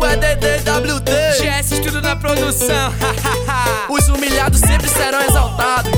é DDWT, GS tudo na produção. os humilhados sempre serão exaltados.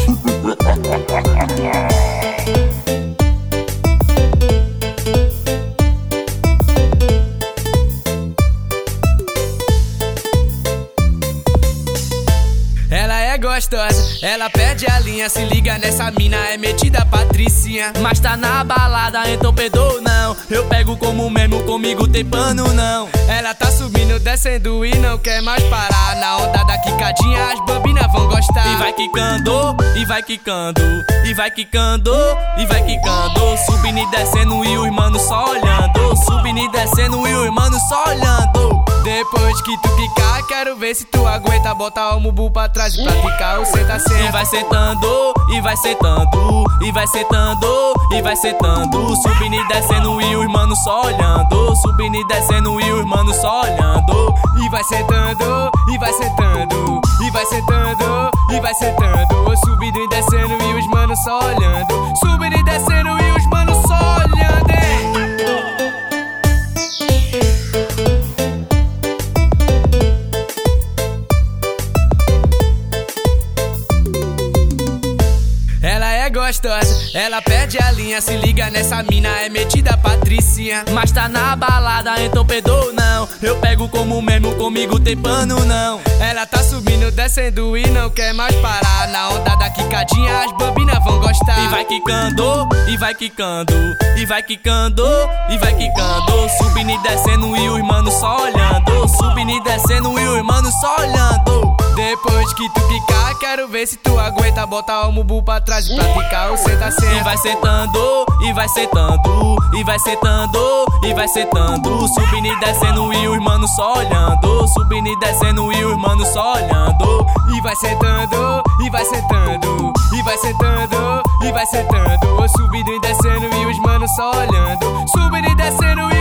Ela é gostosa, ela perde a linha. Se liga nessa mina, é metida patricinha. Mas tá na balada, então perdoa não. Eu pego como mesmo, comigo tem pano não. Ela tá subindo, descendo e não quer mais parar. Na onda da quicadinha as bambinas vão gostar. E vai quicando, e vai quicando, e vai quicando, e vai quicando. Subindo e descendo e os manos só olhando. Subindo e descendo e os manos só olhando. Depois que tu quicar, quero ver se tu aguenta. Botar o mubu pra trás e praticar o senta-senta. E vai sentando, e vai sentando, e vai sentando, e vai sentando. Subindo e descendo e os manos só olhando. Subindo e descendo e os manos só olhando. E vai sentando, e vai sentando, e vai sentando, e vai sentando. Subindo e descendo e os manos só olhando. Subindo e descendo e os manos só olhando, Ela é gostosa, ela perde a linha. Se liga nessa mina, é metida patricinha. Mas tá na balada, então perdoa não. Eu pego como mesmo, comigo tem pano não. Ela tá subindo, descendo e não quer mais parar. Na onda da quicadinha as bambinas vão gostar. E vai quicando, e vai quicando, e vai quicando, e vai quicando. Subindo e descendo e os manos só olhando. Subindo e descendo e os manos só olhando. Depois que tu quicar, quero ver se tu aguenta. Botar o mubu pra trás e praticar o senta-senta. E vai sentando, e vai sentando, e vai sentando, e vai sentando. Subindo e descendo e os manos só olhando. Subindo e descendo e os manos só olhando. E vai sentando, e vai sentando, e vai sentando, e vai sentando. Subindo e descendo e os manos só olhando. Subindo e descendo e